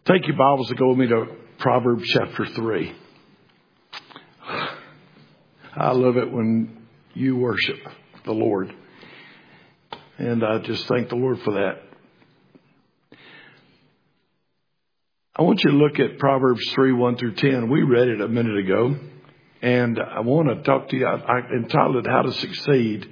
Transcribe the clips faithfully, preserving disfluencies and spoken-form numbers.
Take your Bibles and go with me to Proverbs chapter three. I love it when you worship the Lord. And I just thank the Lord for that. I want you to look at Proverbs three, one through ten. We read it a minute ago. And I want to talk to you. I, I entitled it How to Succeed.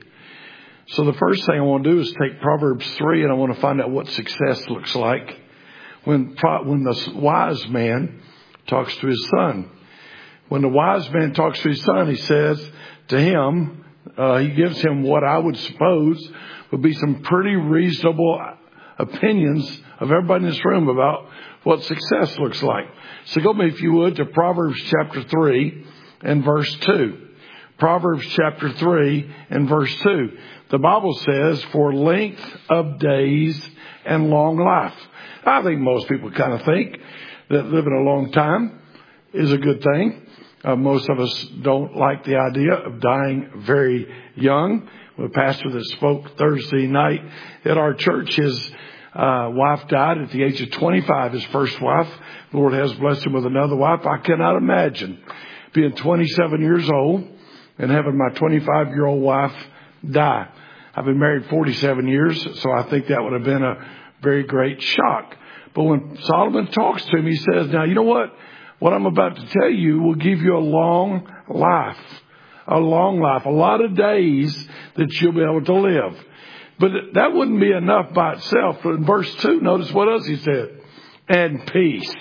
So the first thing I want to do is take Proverbs three and I want to find out what success looks like. When, when the wise man talks to his son. When the wise man talks to his son, he says to him, uh, he gives him what I would suppose would be some pretty reasonable opinions of everybody in this room about what success looks like. So go with me, if you would, to Proverbs chapter three and verse two. Proverbs chapter three and verse two. The Bible says, for length of days and long life. I think most people kind of think that living a long time is a good thing. Uh, most of us don't like the idea of dying very young. The pastor that spoke Thursday night at our church, his uh, wife died at the age of twenty-five, his first wife. The Lord has blessed him with another wife. I cannot imagine being twenty-seven years old and having my twenty-five-year-old wife die. I've been married forty-seven years, so I think that would have been a very great shock. But when Solomon talks to him, he says, now, you know what? What I'm about to tell you will give you a long life. A long life. A lot of days that you'll be able to live. But that wouldn't be enough by itself. In verse two, notice what else he said. And peace.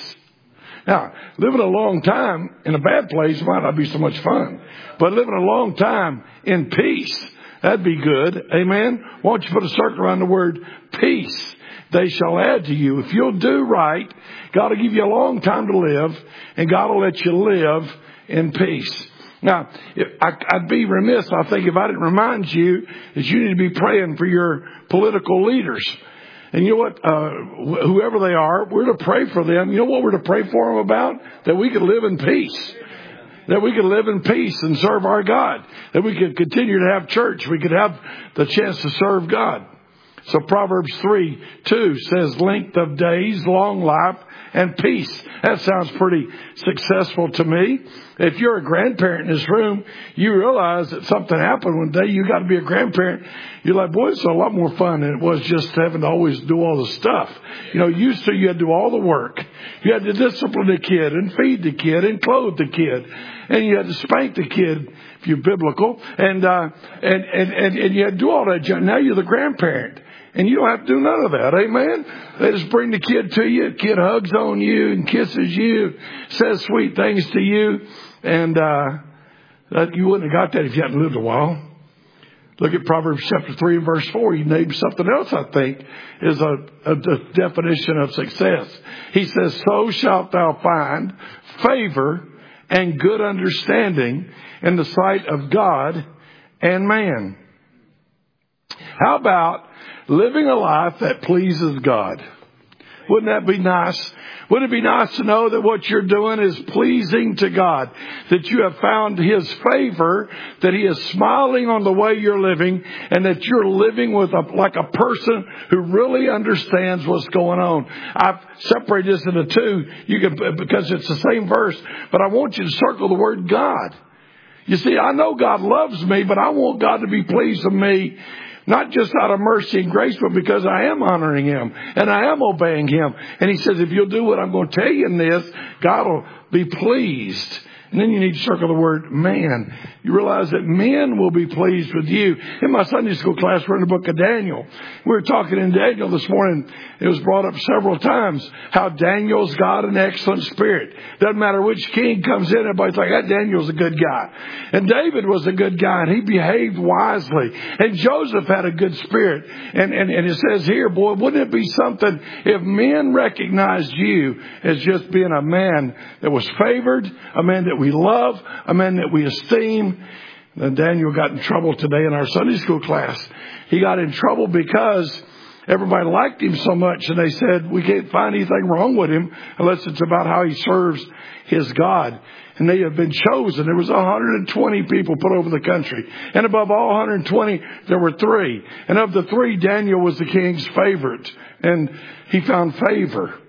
Now, living a long time in a bad place might not be so much fun. But living a long time in peace, that'd be good. Amen? Why don't you put a circle around the word peace? They shall add to you. If you'll do right, God will give you a long time to live, and God will let you live in peace. Now, if, I, I'd be remiss, I think, if I didn't remind you that you need to be praying for your political leaders. And you know what? Uh, wh- whoever they are, we're to pray for them. You know what we're to pray for them about? That we could live in peace. That we could live in peace and serve our God. That we could continue to have church. We could have the chance to serve God. So Proverbs three, two says length of days, long life, and peace. That sounds pretty successful to me. If you're a grandparent in this room, you realize that something happened one day. You got to be a grandparent. You're like, boy, it's a lot more fun than it was just having to always do all the stuff. You know, used to you had to do all the work. You had to discipline the kid and feed the kid and clothe the kid. And you had to spank the kid, if you're biblical. And, uh, and, and, and, and you had to do all that. Now you're the grandparent. And you don't have to do none of that. Amen. They just bring the kid to you. The kid hugs on you and kisses you, says sweet things to you. And, uh, that you wouldn't have got that if you hadn't lived a while. Look at Proverbs chapter three and verse four. He named something else, I think, is a, a, a definition of success. He says, so shalt thou find favor and good understanding in the sight of God and man. How about living a life that pleases God? Wouldn't that be nice? Wouldn't it be nice to know that what you're doing is pleasing to God? That you have found His favor, that He is smiling on the way you're living, and that you're living with a, like a person who really understands what's going on. I've separated this into two, you can, because it's the same verse, but I want you to circle the word God. You see, I know God loves me, but I want God to be pleased with me. Not just out of mercy and grace, but because I am honoring Him and I am obeying Him. And He says, if you'll do what I'm going to tell you in this, God will be pleased. And then you need to circle the word man. You realize that men will be pleased with you. In my Sunday school class, we're in the book of Daniel. We were talking in Daniel this morning. It was brought up several times how Daniel's got an excellent spirit. Doesn't matter which king comes in, everybody's like, that Daniel's a good guy. And David was a good guy, and he behaved wisely. And Joseph had a good spirit. And, and, and it says here, boy, wouldn't it be something if men recognized you as just being a man that was favored, a man that we love, a man that we esteem. And Daniel got in trouble today in our Sunday school class. He got in trouble because everybody liked him so much, and they said, we can't find anything wrong with him unless it's about how he serves his God. And they have been chosen. There was one hundred twenty people put over the country. And above all one hundred twenty, there were three. And of the three, Daniel was the king's favorite. And he found favor.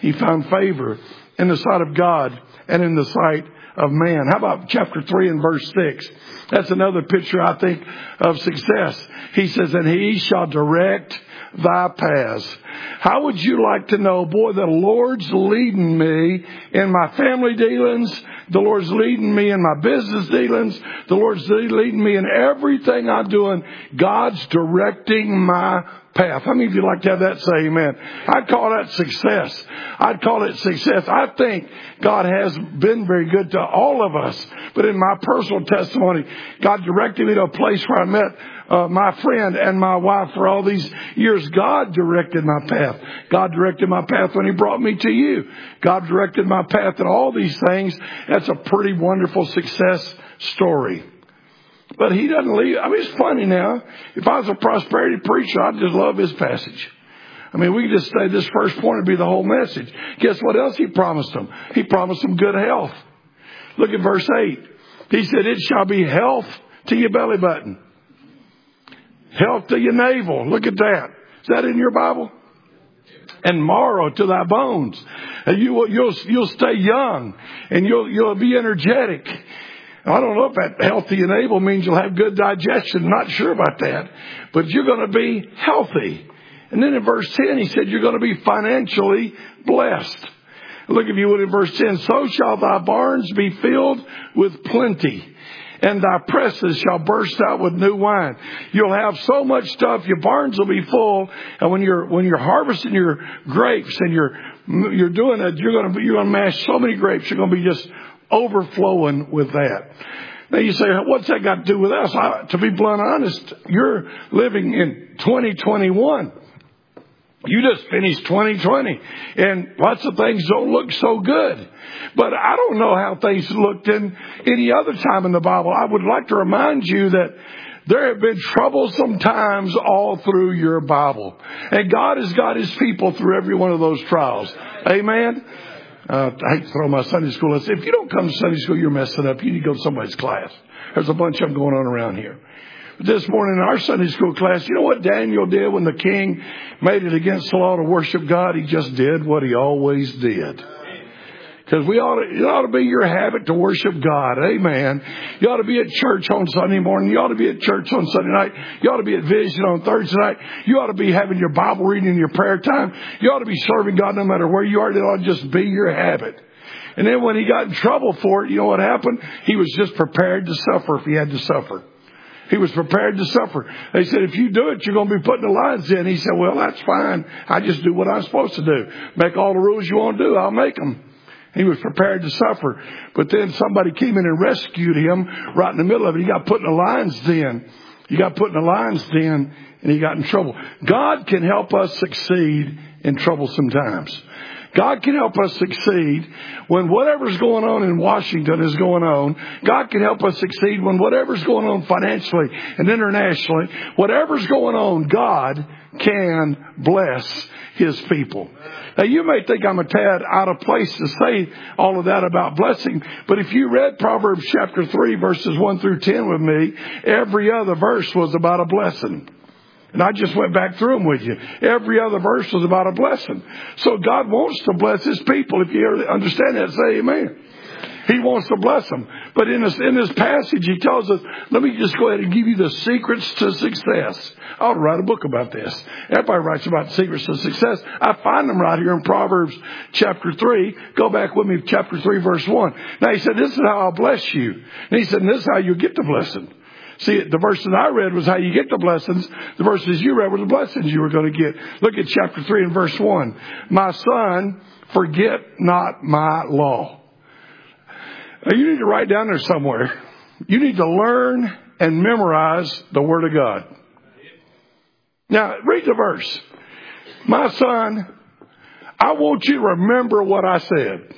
he found favor in the sight of God and in the sight of man. How about chapter three and verse six? That's another picture, I think, of success. He says, and he shall direct thy paths. How would you like to know, boy, the Lord's leading me in my family dealings. The Lord's leading me in my business dealings. The Lord's leading me in everything I'm doing. God's directing my path. How many of you like to have that? Say amen. I'd call that success. I'd call it success. I think God has been very good to all of us. But in my personal testimony, God directed me to a place where I met uh, my friend and my wife for all these years. God directed my path. God directed my path when he brought me to you. God directed my path in all these things. That's a pretty wonderful success story. But he doesn't leave. I mean, it's funny now. If I was a prosperity preacher, I'd just love his passage. I mean, we could just say this first point would be the whole message. Guess what else he promised them? He promised them good health. Look at verse eight. He said, it shall be health to your belly button. Health to your navel. Look at that. Is that in your Bible? And marrow to thy bones. And you will, you'll, you'll stay young and you'll, you'll be energetic. I don't know if that healthy and able means you'll have good digestion. Not sure about that. But you're going to be healthy. And then in verse ten, he said you're going to be financially blessed. Look, if you would, in verse ten. So shall thy barns be filled with plenty, and thy presses shall burst out with new wine. You'll have so much stuff, your barns will be full. And when you're when you're harvesting your grapes and you're you're doing it, you're going to you're going to mash so many grapes. You're going to be just overflowing with that. Now you say, what's that got to do with us? I, to be blunt honest, you're living in twenty twenty-one. You just finished twenty twenty, and lots of things don't look so good. But I don't know how things looked in any other time in the Bible. I would like to remind you that there have been troublesome times all through your Bible. And God has got his people through every one of those trials. Amen? Uh, I hate to throw my Sunday school. I say, if you don't come to Sunday school, you're messing up. You need to go to somebody's class. There's a bunch of them going on around here. But this morning in our Sunday school class, you know what Daniel did when the king made it against the law to worship God? He just did what he always did. Because we ought to, it ought to be your habit to worship God. Amen. You ought to be at church on Sunday morning. You ought to be at church on Sunday night. You ought to be at Vision on Thursday night. You ought to be having your Bible reading in your prayer time. You ought to be serving God no matter where you are. It ought to just be your habit. And then when he got in trouble for it, you know what happened? He was just prepared to suffer if he had to suffer. He was prepared to suffer. They said, if you do it, you're going to be putting the lines in. He said, well, that's fine. I just do what I'm supposed to do. Make all the rules you want to do. I'll make them. He was prepared to suffer. But then somebody came in and rescued him right in the middle of it. He got put in the lion's den. He got put in the lion's den and he got in trouble. God can help us succeed in troublesome times. God can help us succeed when whatever's going on in Washington is going on. God can help us succeed when whatever's going on financially and internationally. Whatever's going on, God can bless his people. Now, you may think I'm a tad out of place to say all of that about blessing, but if you read Proverbs chapter three, verses one through ten with me, every other verse was about a blessing. And I just went back through them with you. Every other verse was about a blessing. So God wants to bless his people. If you understand that, say amen. He wants to bless them. But in this, in this passage, he tells us, let me just go ahead and give you the secrets to success. I ought to write a book about this. Everybody writes about secrets to success. I find them right here in Proverbs chapter three. Go back with me to chapter three, verse one. Now he said, this is how I'll bless you. And he said, and this is how you get the blessing. See, the verses I read was how you get the blessings. The verses you read were the blessings you were going to get. Look at chapter three and verse one. My son, forget not my law. Now, you need to write down there somewhere. You need to learn and memorize the Word of God. Now, read the verse. My son, I want you to remember what I said.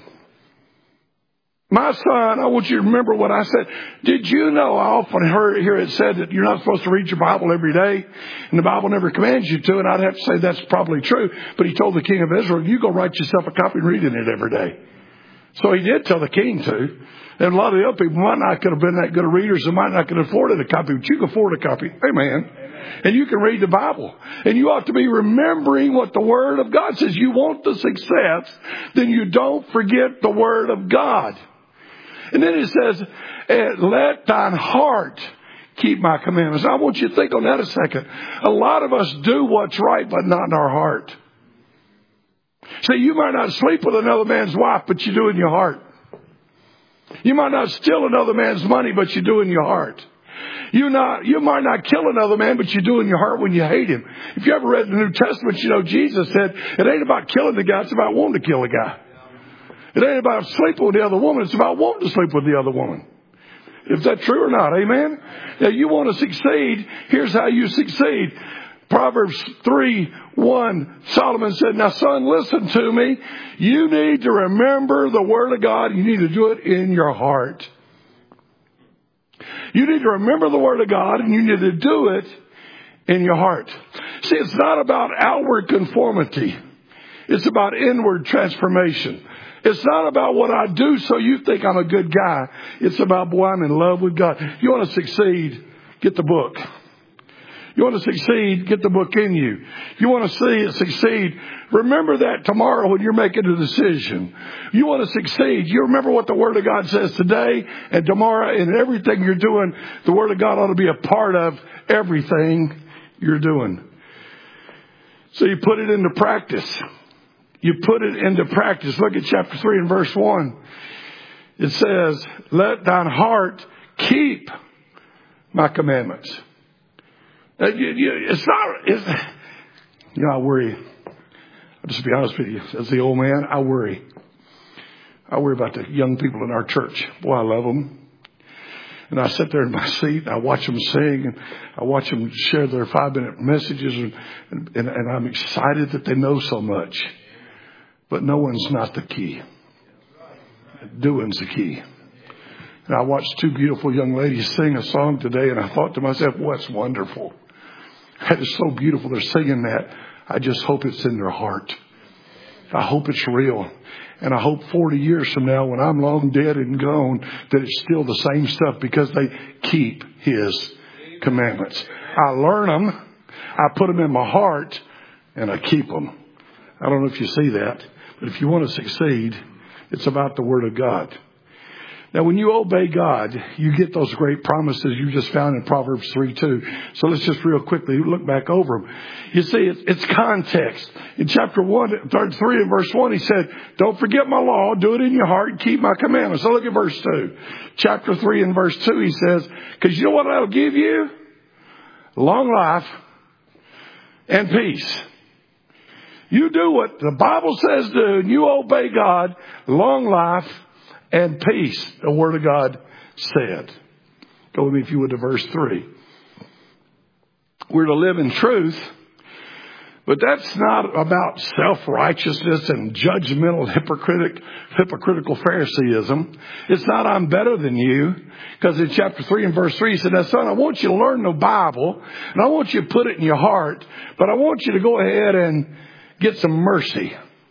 My son, I want you to remember what I said. Did you know, I often heard hear it said that you're not supposed to read your Bible every day, and the Bible never commands you to, and I'd have to say that's probably true. But he told the king of Israel, you go write yourself a copy and read it every day. So he did tell the king to. And a lot of the other people might not could have been that good of readers and might not could have afforded a copy, but you can afford a copy. Amen. Amen. And you can read the Bible. And you ought to be remembering what the Word of God says. You want the success, then you don't forget the Word of God. And then it says, let thine heart keep my commandments. I want you to think on that a second. A lot of us do what's right, but not in our heart. See, you might not sleep with another man's wife, but you do in your heart. You might not steal another man's money, but you do in your heart. You not, you might not kill another man, but you do in your heart when you hate him. If you ever read the New Testament, you know Jesus said, it ain't about killing the guy, it's about wanting to kill the guy. It ain't about sleeping with the other woman, it's about wanting to sleep with the other woman. Is that true or not? Amen? Now, you want to succeed, here's how you succeed. Proverbs three one, Solomon said, now son, listen to me. You need to remember the Word of God. You need to do it in your heart. You need to remember the Word of God, and you need to do it in your heart. See, it's not about outward conformity. It's about inward transformation. It's not about what I do so you think I'm a good guy. It's about, boy, I'm in love with God. You want to succeed, get the book. You want to succeed, get the book in you. You want to see it succeed, remember that tomorrow when you're making a decision. You want to succeed, you remember what the Word of God says today and tomorrow, and everything you're doing, the Word of God ought to be a part of everything you're doing. So you put it into practice. You put it into practice. Look at chapter three and verse one. It says, let thine heart keep my commandments. Uh, you, you, it's not, it's, you know, I worry. I'll just be honest with you. As the old man, I worry. I worry about the young people in our church. Boy, I love them. And I sit there in my seat and I watch them sing and I watch them share their five minute messages and, and, and I'm excited that they know so much. But knowing's not the key. Doing's the key. And I watched two beautiful young ladies sing a song today and I thought to myself, what's wonderful. That is so beautiful. They're singing that. I just hope it's in their heart. I hope it's real. And I hope forty years from now when I'm long dead and gone that it's still the same stuff because they keep His commandments. I learn them. I put them in my heart and I keep them. I don't know if you see that, but if you want to succeed, it's about the Word of God. Now, when you obey God, you get those great promises you just found in Proverbs three two. So let's just real quickly look back over them. You see, it's, it's context. In chapter one, three and verse one, he said, don't forget my law, do it in your heart, and keep my commandments. So look at verse two. Chapter three and verse two, he says, because you know what that'll give you? Long life and peace. You do what the Bible says do, and you obey God, long life and peace, the Word of God said. Go with me, if you would, to verse three. We're to live in truth, but that's not about self-righteousness and judgmental, hypocritic, hypocritical Phariseeism. It's not I'm better than you, because in chapter three and verse three, he said, now son, I want you to learn the Bible, and I want you to put it in your heart, but I want you to go ahead and get some mercy.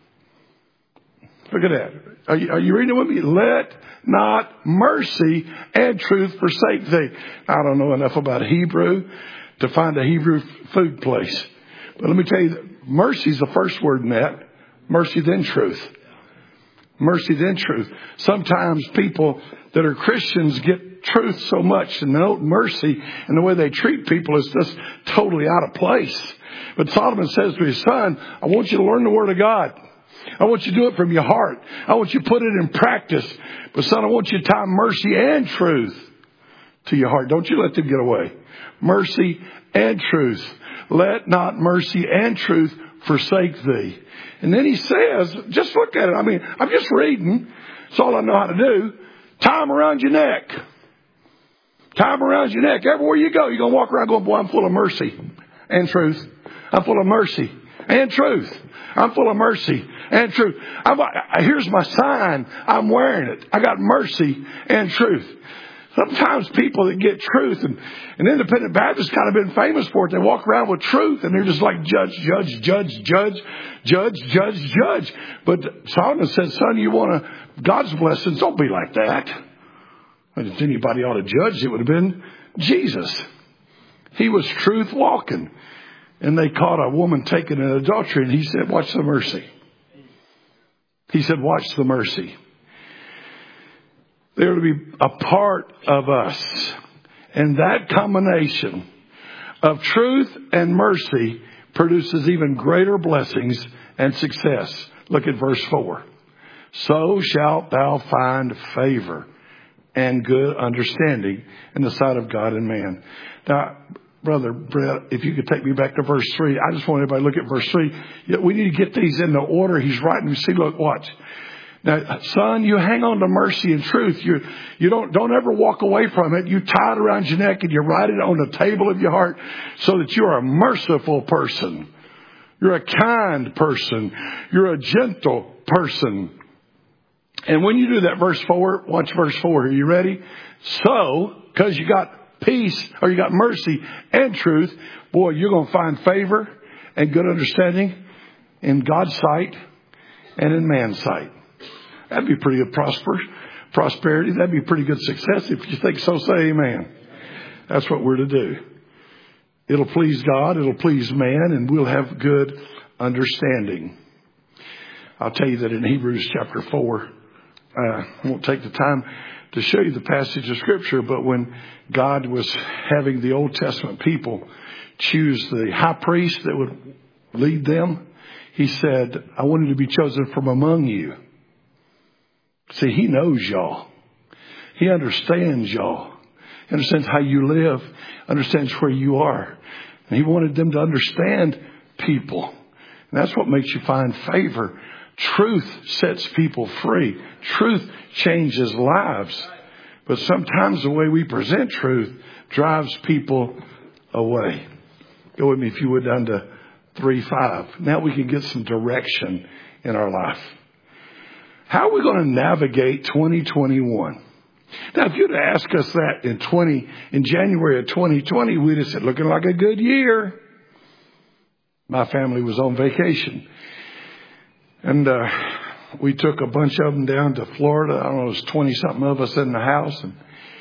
Look at that. Are you, are you reading it with me? Let not mercy and truth forsake thee. I don't know enough about Hebrew to find a Hebrew food place. But let me tell you, mercy is the first word in that. Mercy then truth. Mercy then truth. Sometimes people that are Christians get truth so much and no mercy, and the way they treat people is just totally out of place. But Solomon says to his son, I want you to learn the Word of God. I want you to do it from your heart. I want you to put it in practice. But son, I want you to tie mercy and truth to your heart. Don't you let them get away. Mercy and truth. Let not mercy and truth forsake thee. And then he says, just look at it. I mean, I'm just reading. It's all I know how to do. Tie them around your neck. Tie them around your neck. Everywhere you go, you're going to walk around going, boy, I'm full of mercy and truth. I'm full of mercy and truth. I'm full of mercy and truth. I'm, here's my sign. I'm wearing it. I got mercy and truth. Sometimes people that get truth, and, and independent Baptists kind of been famous for it. They walk around with truth and they're just like judge, judge, judge, judge, judge, judge, judge. But Solomon says, son, you want to, God's blessings, don't be like that. And if anybody ought to judge, it would have been Jesus. He was truth walking. And they caught a woman taken in adultery. And he said, watch the mercy. He said, watch the mercy. They're to be a part of us. And that combination of truth and mercy produces even greater blessings and success. Look at verse four. So shalt thou find favor and good understanding in the sight of God and man. Now, Brother Brett, if you could take me back to verse three. I just want everybody to look at verse three. We need to get these in the order he's writing. See, look, watch. Now, son, you hang on to mercy and truth. You, you don't, don't ever walk away from it. You tie it around your neck and you write it on the table of your heart so that you are a merciful person. You're a kind person. You're a gentle person. And when you do that, verse four, watch verse four. Are you ready? So, because you got peace, or you got mercy and truth, boy, you're going to find favor and good understanding in God's sight and in man's sight. That'd be pretty good prosper, prosperity. That'd be pretty good success. If you think so, say amen. That's what we're to do. It'll please God, it'll please man, and we'll have good understanding. I'll tell you that in Hebrews chapter four, uh, I won't take the time to show you the passage of Scripture, but when God was having the Old Testament people choose the high priest that would lead them, he said, I wanted to be chosen from among you. See, he knows y'all. He understands y'all. He understands how you live, understands where you are. And he wanted them to understand people. And that's what makes you find favor. Truth sets people free. Truth changes lives. But sometimes the way we present truth drives people away. Go with me, if you would, down to three five. Now we can get some direction in our life. How are we going to navigate twenty twenty-one? Now, if you'd ask us that in twenty in January of twenty twenty, we'd have said, looking like a good year. My family was on vacation. And uh, we took a bunch of them down to Florida. I don't know, it was twenty-something of us in the house. And,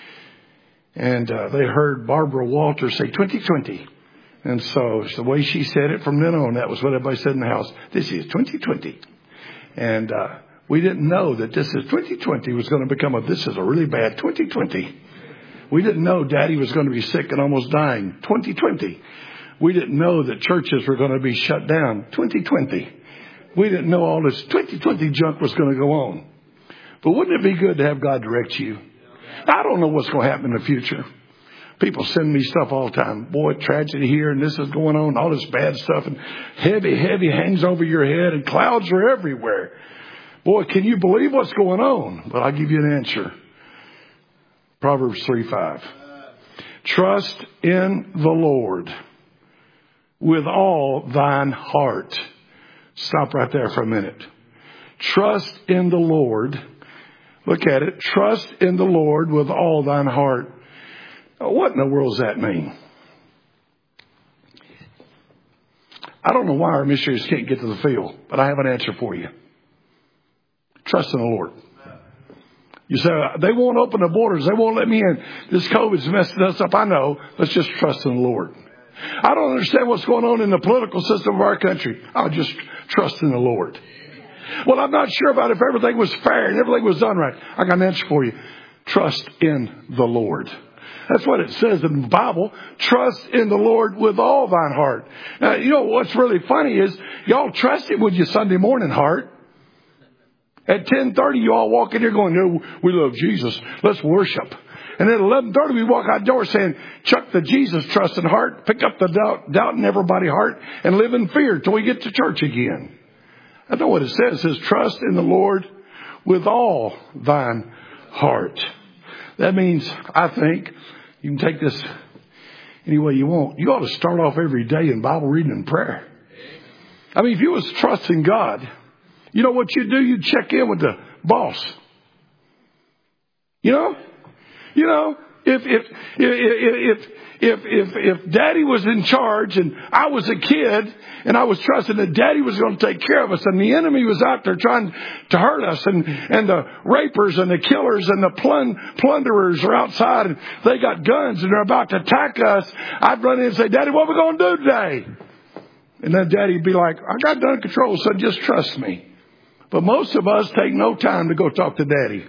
and uh, they heard Barbara Walters say twenty twenty. And so it's the way she said it from then on. That was what everybody said in the house. This is twenty twenty. And uh, we didn't know that this is twenty twenty was going to become a, this is a really bad twenty twenty. We didn't know Daddy was going to be sick and almost dying. twenty twenty. We didn't know that churches were going to be shut down. twenty twenty. We didn't know all this twenty twenty junk was going to go on. But wouldn't it be good to have God direct you? I don't know what's going to happen in the future. People send me stuff all the time. Boy, tragedy here and this is going on, all this bad stuff. And heavy, heavy hangs over your head and clouds are everywhere. Boy, can you believe what's going on? But I'll give you an answer. Proverbs three five. Trust in the Lord with all thine heart. Stop right there for a minute. Trust in the Lord. Look at it. Trust in the Lord with all thine heart. What in the world does that mean? I don't know why our missionaries can't get to the field, but I have an answer for you. Trust in the Lord. You say, they won't open the borders. They won't let me in. This COVID's messing us up. I know. Let's just trust in the Lord. I don't understand what's going on in the political system of our country. I'll just trust in the Lord. Well, I'm not sure about if everything was fair and everything was done right. I got an answer for you. Trust in the Lord. That's what it says in the Bible. Trust in the Lord with all thine heart. Now, you know what's really funny is y'all trust Him with your Sunday morning heart. At ten thirty, you all walk in here going, no, we love Jesus. Let's worship. And at eleven thirty, we walk out the door saying, chuck the Jesus trusting heart, pick up the doubt, doubt in everybody's heart, and live in fear till we get to church again. I know what it says. It says, trust in the Lord with all thine heart. That means, I think, you can take this any way you want. You ought to start off every day in Bible reading and prayer. I mean, if you was trusting God, you know what you'd do? You'd check in with the boss. You know? You know, If, if, if, if, if, if, if Daddy was in charge and I was a kid and I was trusting that Daddy was going to take care of us and the enemy was out there trying to hurt us and, and the rapers and the killers and the plun, plunderers are outside and they got guns and they're about to attack us, I'd run in and say, Daddy, what are we going to do today? And then Daddy would be like, I got it under control, son, just trust me. But most of us take no time to go talk to Daddy.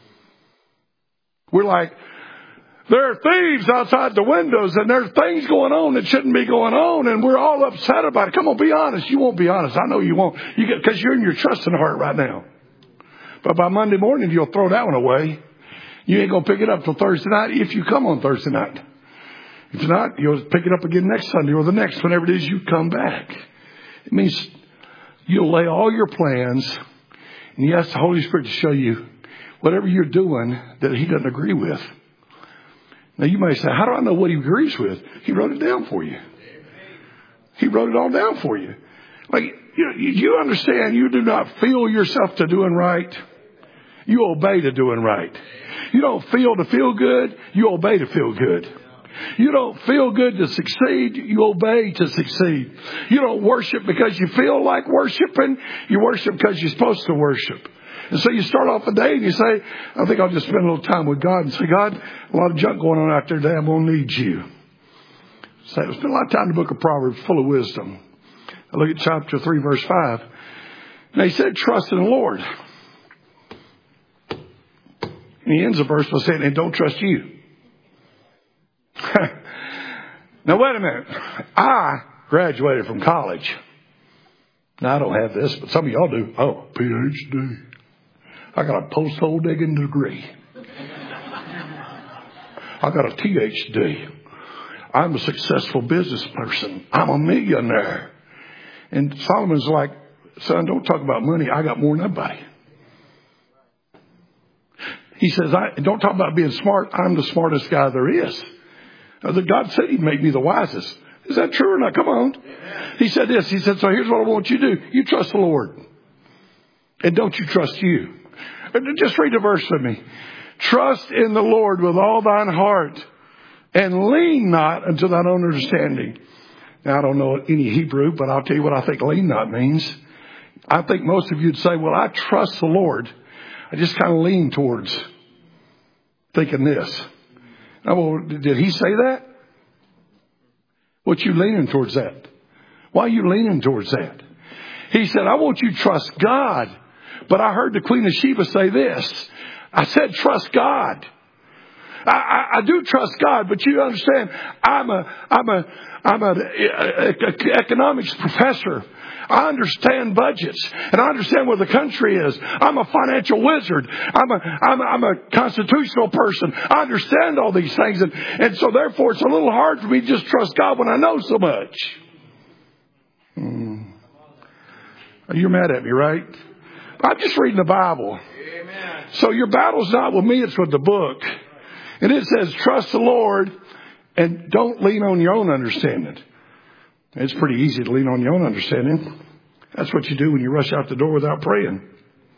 We're like, there are thieves outside the windows and there's things going on that shouldn't be going on and we're all upset about it. Come on, be honest. You won't be honest. I know you won't. You get, because you're in your trusting heart right now. But by Monday morning, you'll throw that one away. You ain't going to pick it up till Thursday night if you come on Thursday night. If not, you'll pick it up again next Sunday or the next, whenever it is you come back. It means you'll lay all your plans and you ask the Holy Spirit to show you whatever you're doing that He doesn't agree with. Now you may say, how do I know what He agrees with? He wrote it down for you. He wrote it all down for you. Like, you, you understand, you do not feel yourself to doing right. You obey to doing right. You don't feel to feel good. You obey to feel good. You don't feel good to succeed. You obey to succeed. You don't worship because you feel like worshiping. You worship because you're supposed to worship. And so you start off a day and you say, I think I'll just spend a little time with God and say, God, a lot of junk going on out there today. I'm going to need you. So spend a lot of time in the book of Proverbs, full of wisdom. I look at chapter three, verse five. And he said, trust in the Lord. And he ends the verse by saying, and don't trust you. Now, wait a minute. I graduated from college. Now, I don't have this, but some of y'all do. Oh, P H D. I got a post-hole digging degree. I got a T H D. I'm a successful business person. I'm a millionaire. And Solomon's like, son, don't talk about money. I got more than everybody. He says, I don't talk about being smart. I'm the smartest guy there is. God said He'd make me the wisest. Is that true or not? Come on. Amen. He said this. He said, so here's what I want you to do. You trust the Lord. And don't you trust you. Just read the verse with me. Trust in the Lord with all thine heart and lean not unto thine own understanding. Now, I don't know any Hebrew, but I'll tell you what I think lean not means. I think most of you would say, well, I trust the Lord. I just kind of lean towards thinking this. Now, well, did He say that? What you leaning towards that? Why are you leaning towards that? He said, I want you to trust God. But I heard the Queen of Sheba say this. I said, trust God. I, I, I do trust God, but you understand, I'm a, I'm a, I'm an economics professor. I understand budgets and I understand where the country is. I'm a financial wizard. I'm a, I'm a, I'm a constitutional person. I understand all these things. And, and so therefore it's a little hard for me to just trust God when I know so much. Hmm. You're mad at me, right? I'm just reading the Bible. Amen. So your battle's not with me, it's with the book. And it says, trust the Lord and don't lean on your own understanding. It's pretty easy to lean on your own understanding. That's what you do when you rush out the door without praying.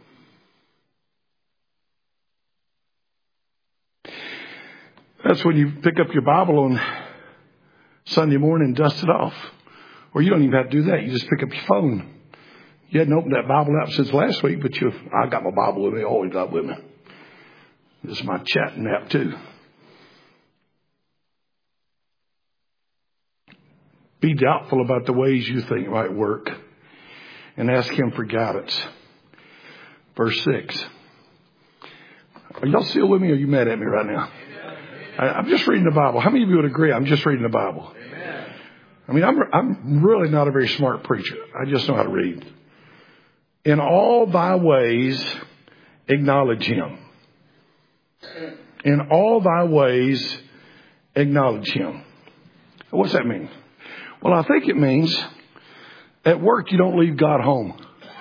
That's when you pick up your Bible on Sunday morning and dust it off. Or you don't even have to do that. You just pick up your phone. You hadn't opened that Bible up since last week, but you, I got my Bible with me, always got with me. This is my chatting app too. Be doubtful about the ways you think might work and ask Him for guidance. Verse six. Are y'all still with me or are you mad at me right now? I, I'm just reading the Bible. How many of you would agree I'm just reading the Bible? Amen. I mean, I'm, I'm really not a very smart preacher. I just know how to read. In all thy ways, acknowledge Him. In all thy ways, acknowledge Him. What's that mean? Well, I think it means at work, you don't leave God home.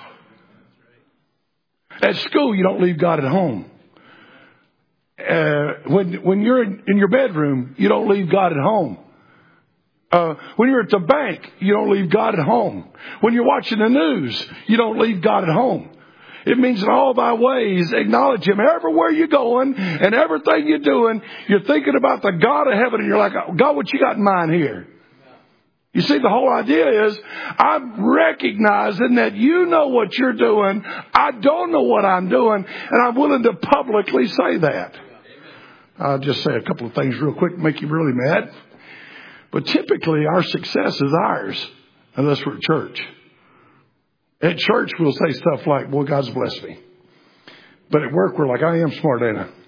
At school, you don't leave God at home. Uh, when, when you're in, in your bedroom, you don't leave God at home. Uh, when you're at the bank, you don't leave God at home. When you're watching the news, you don't leave God at home. It means in all thy ways, acknowledge Him. Everywhere you're going and everything you're doing, you're thinking about the God of heaven, and you're like, God, what you got in mind here? You see, the whole idea is I'm recognizing that you know what you're doing. I don't know what I'm doing, and I'm willing to publicly say that. I'll just say a couple of things real quick to make you really mad. But typically, our success is ours, unless we're at church. At church, we'll say stuff like, boy, God's blessed me. But at work, we're like, I am smart, ain't I?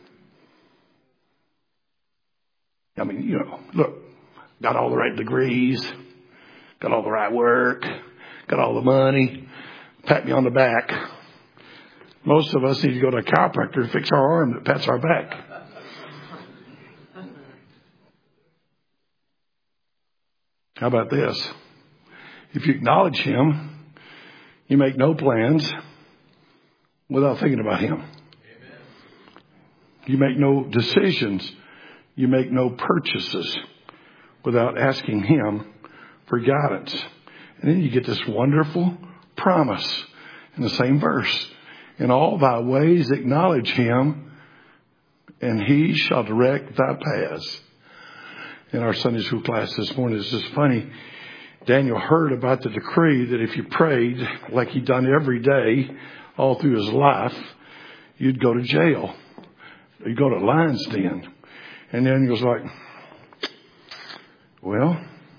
I mean, you know, look, got all the right degrees, got all the right work, got all the money, pat me on the back. Most of us need to go to a chiropractor and fix our arm that pats our back. How about this? If you acknowledge Him, you make no plans without thinking about Him. Amen. You make no decisions. You make no purchases without asking Him for guidance. And then you get this wonderful promise in the same verse. In all thy ways acknowledge Him, and He shall direct thy paths. In our Sunday school class this morning, it's just funny. Daniel heard about the decree that if you prayed like he'd done every day all through his life, you'd go to jail. You'd go to lion's den. And Daniel's like, well,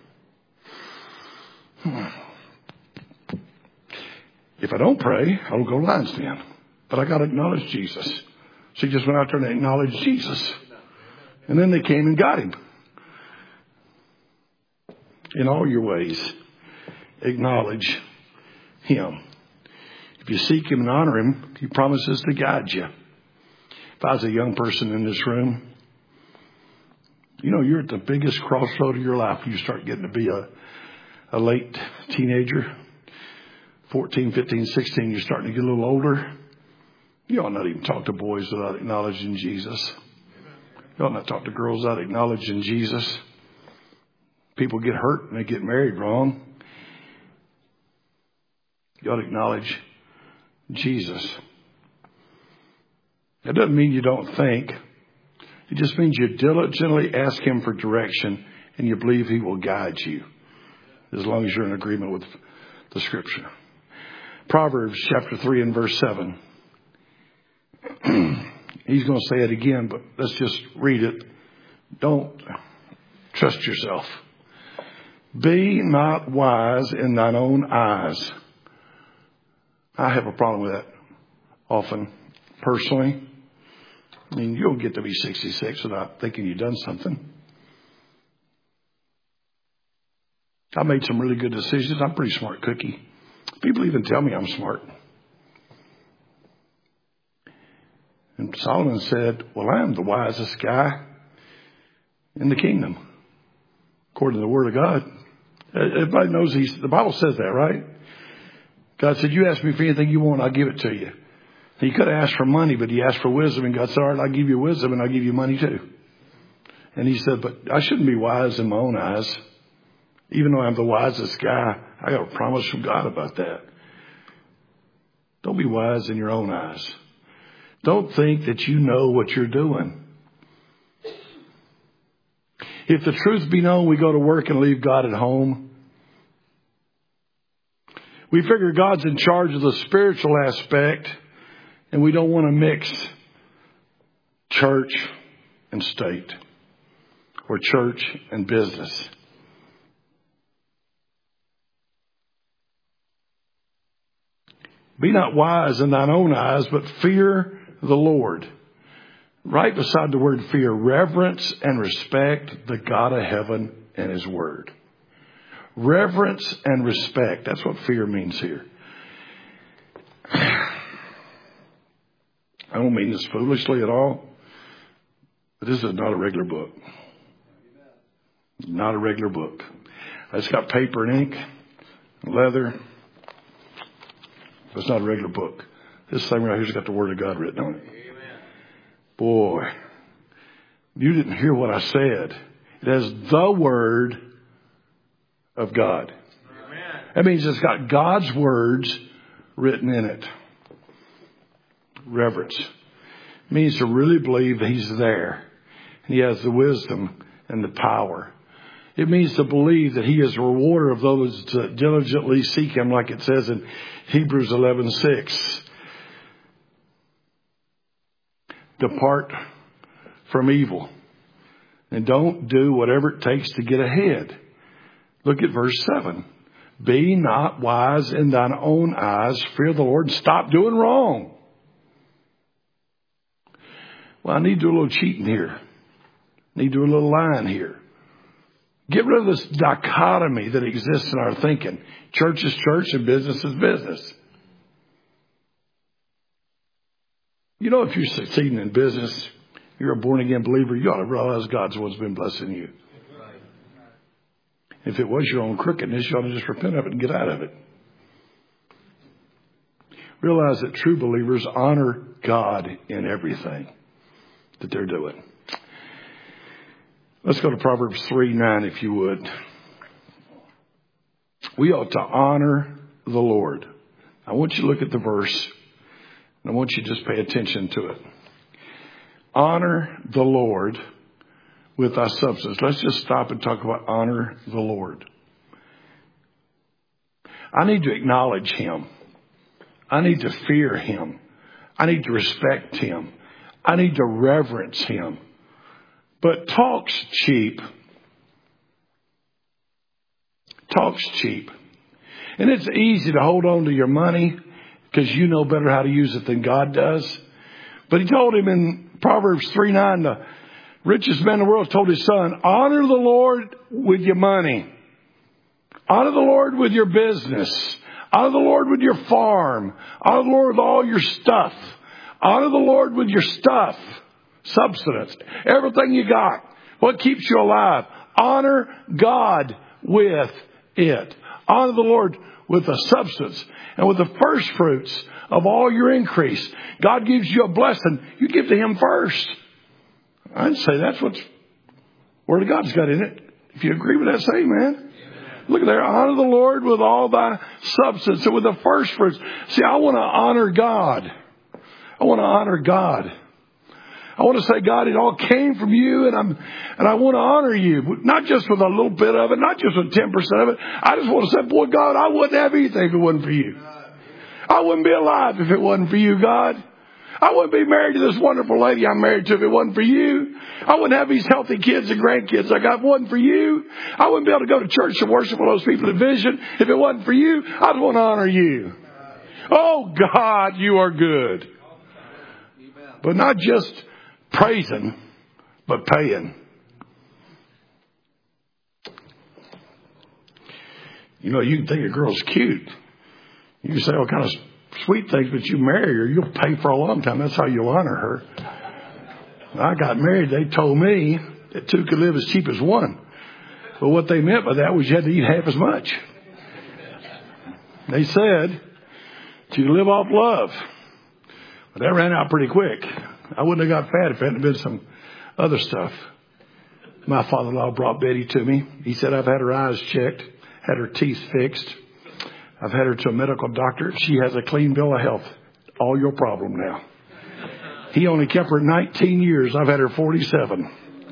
hmm. if I don't pray, I don't go to lion's den. But I got to acknowledge Jesus. So he just went out there and acknowledged Jesus. And then they came and got him. In all your ways, acknowledge Him. If you seek Him and honor Him, He promises to guide you. If I was a young person in this room, you know, you're at the biggest crossroad of your life. You start getting to be a, a late teenager, fourteen, fifteen, sixteen, you're starting to get a little older. You ought not even talk to boys without acknowledging Jesus. You ought not talk to girls without acknowledging Jesus. People get hurt and they get married wrong. You ought to acknowledge Jesus. That doesn't mean you don't think. It just means you diligently ask Him for direction and you believe He will guide you, as long as you're in agreement with the Scripture. Proverbs chapter three and verse seven. He's going to say it again, but let's just read it. Don't trust yourself. Be not wise in thine own eyes. I have a problem with that often, personally. I mean, you don't get to be sixty-six without thinking you've done something. I made some really good decisions. I'm a pretty smart cookie. People even tell me I'm smart. And Solomon said, well, I am the wisest guy in the kingdom, according to the Word of God. Everybody knows he's, the Bible says that, right? God said, you ask me for anything you want, I'll give it to you. He could have asked for money, but he asked for wisdom, and God said, all right, I'll give you wisdom and I'll give you money too. And he said, but I shouldn't be wise in my own eyes. Even though I'm the wisest guy, I got a promise from God about that. Don't be wise in your own eyes. Don't think that you know what you're doing. If the truth be known, we go to work and leave God at home. We figure God's in charge of the spiritual aspect, and we don't want to mix church and state or church and business. Be not wise in thine own eyes, but fear the Lord. Right beside the word fear, reverence and respect the God of heaven and His Word. Reverence and respect. That's what fear means here. I don't mean this foolishly at all, but this is not a regular book. Not a regular book. It's got paper and ink, leather. But it's not a regular book. This thing right here's got the Word of God written on it. Boy, you didn't hear what I said. It has the Word of God. Amen. That means it's got God's words written in it. reverence. It means to really believe that He's there. He has the wisdom and the power. It means to believe that He is a rewarder of those that diligently seek Him, like it says in Hebrews eleven six. Depart from evil and don't do whatever it takes to get ahead. Look at verse seven. Be not wise in thine own eyes. Fear the Lord and stop doing wrong. Well, I need to do a little cheating here. I need to do a little lying here. Get rid of this dichotomy that exists in our thinking. Church is church and business is business. You know, if you're succeeding in business, you're a born-again believer, you ought to realize God's the one's been blessing you. If it was your own crookedness, you ought to just repent of it and get out of it. Realize that true believers honor God in everything that they're doing. Let's go to Proverbs three nine, if you would. We ought to honor the Lord. I want you to look at the verse, and I want you to just pay attention to it. Honor the Lord with thy substance. Let's just stop and talk about honor the Lord. I need to acknowledge Him. I need to fear Him. I need to respect Him. I need to reverence Him. But talk's cheap. Talk's cheap. And it's easy to hold on to your money because you know better how to use it than God does. But He told him in Proverbs three nine, the richest man in the world told his son, honor the Lord with your money. Honor the Lord with your business. Honor the Lord with your farm. Honor the Lord with all your stuff. Honor the Lord with your stuff. Substance. Everything you got. What keeps you alive. Honor God with it. Honor the Lord with the substance and with the first fruits of all your increase. God gives you a blessing. You give to Him first. I'd say that's what the Word of God's got in it. If you agree with that, say amen. Amen. Look at there. Honor the Lord with all thy substance and with the first fruits. See, I want to honor God. I want to honor God. I want to say, God, it all came from you, and I'm, and I want to honor you. Not just with a little bit of it, not just with ten percent of it. I just want to say, boy, God, I wouldn't have anything if it wasn't for you. I wouldn't be alive if it wasn't for you, God. I wouldn't be married to this wonderful lady I'm married to if it wasn't for you. I wouldn't have these healthy kids and grandkids I got if it wasn't for you. I wouldn't be able to go to church and worship with those people at Vision if it wasn't for you. I just want to honor you. Oh, God, you are good. But not just praising, but paying. You know, you can think a girl's cute. You can say all kind of sweet things, but you marry her, you'll pay for a long time. That's how you'll honor her. When I got married, they told me that two could live as cheap as one. But what they meant by that was you had to eat half as much. They said to live off love. But that ran out pretty quick. I wouldn't have got fat if it hadn't been some other stuff. My father-in-law brought Betty to me. He said, I've had her eyes checked, had her teeth fixed. I've had her to a medical doctor. She has a clean bill of health. All your problem now. He only kept her nineteen years. I've had her forty-seven.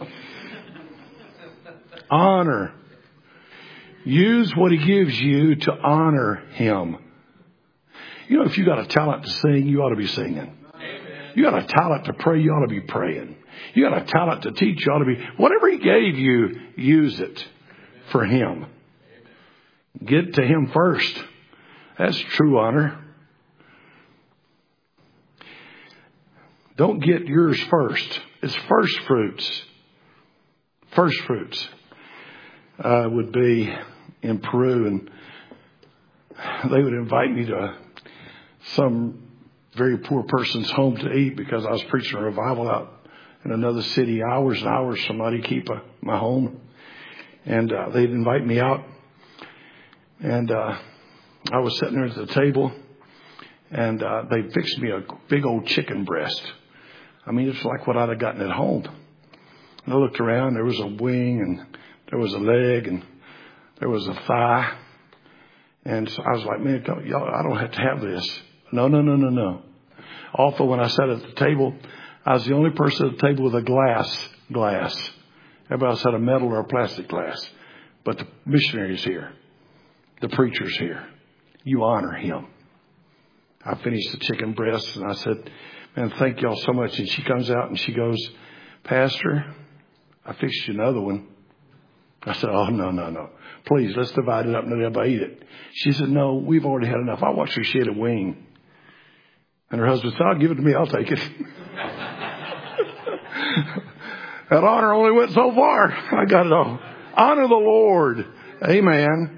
Honor. Use what He gives you to honor Him. You know, if you got a talent to sing, you ought to be singing. You got a talent to pray, you ought to be praying. You got a talent to teach, you ought to be. Whatever He gave you, use it for Him. Get to Him first. That's true honor. Don't get yours first. It's first fruits. First fruits uh, would be in Peru, and they would invite me to some very poor person's home to eat because I was preaching a revival out in another city, hours and hours from Arequipa, my home. And uh, they'd invite me out. And uh, I was sitting there at the table, and uh, they fixed me a big old chicken breast. I mean, it's like what I'd have gotten at home. And I looked around. There was a wing, and there was a leg, and there was a thigh. And so I was like, man, y'all, I don't have to have this. No, no, no, no, no. Often when I sat at the table, I was the only person at the table with a glass glass. Everybody else had a metal or a plastic glass. But the missionary's here. The preacher's here. You honor him. I finished the chicken breast and I said, man, thank y'all so much. And she comes out and she goes, Pastor, I fixed you another one. I said, oh, no, no, no. Please, let's divide it up and let everybody eat it. She said, no, we've already had enough. I watched her, she had a wing. And her husband said, I'll give it to me. I'll take it. That honor only went so far. I got it all. Honor the Lord. Amen.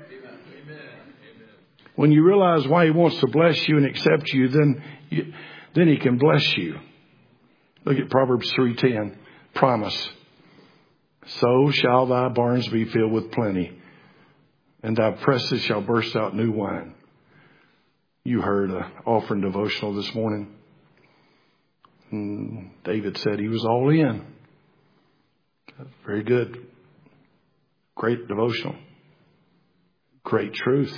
When you realize why he wants to bless you and accept you, then you, then he can bless you. Look at Proverbs three ten. Promise. So shall thy barns be filled with plenty, and thy presses shall burst out new wine. You heard an offering devotional this morning. And David said he was all in. Very good. Great devotional. Great truth.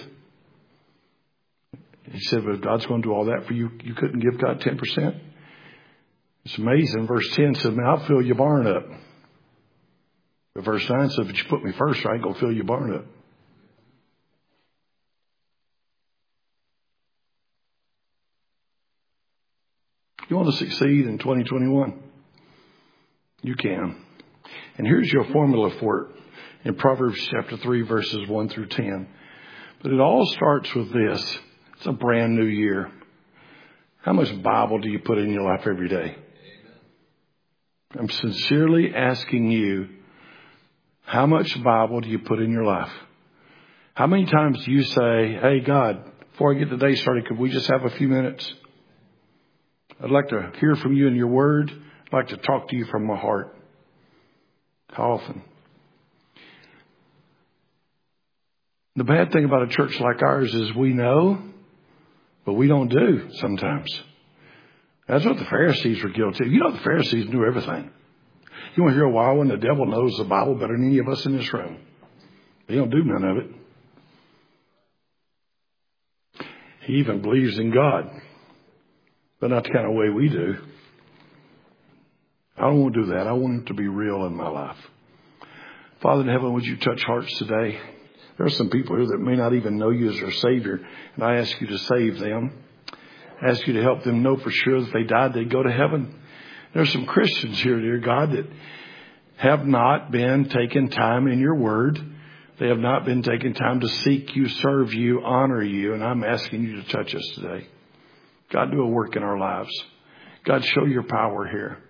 He said, but if God's going to do all that for you, you couldn't give God ten percent? It's amazing. Verse ten says, man, I'll fill your barn up. But verse nine says, but you put me first, I ain't going to fill your barn up. You want to succeed in twenty twenty-one? You can. And here's your formula for it in Proverbs chapter three, verses one through ten. But it all starts with this. It's a brand new year. How much Bible do you put in your life every day? I'm sincerely asking you, how much Bible do you put in your life? How many times do you say, hey, God, before I get the day started, could we just have a few minutes? I'd like to hear from you in your word. I'd like to talk to you from my heart. How often? The bad thing about a church like ours is we know, but we don't do sometimes. That's what the Pharisees were guilty of. You know, the Pharisees knew everything. You want to hear why when the devil knows the Bible better than any of us in this room? They don't do none of it. He even believes in God, but not the kind of way we do. I don't want to do that. I want him to be real in my life. Father in heaven, would you touch hearts today? There are some people here that may not even know you as their Savior, and I ask you to save them. I ask you to help them know for sure that if they died, they'd go to heaven. There are some Christians here, dear God, that have not been taking time in your word. They have not been taking time to seek you, serve you, honor you, and I'm asking you to touch us today. God, do a work in our lives. God, show your power here.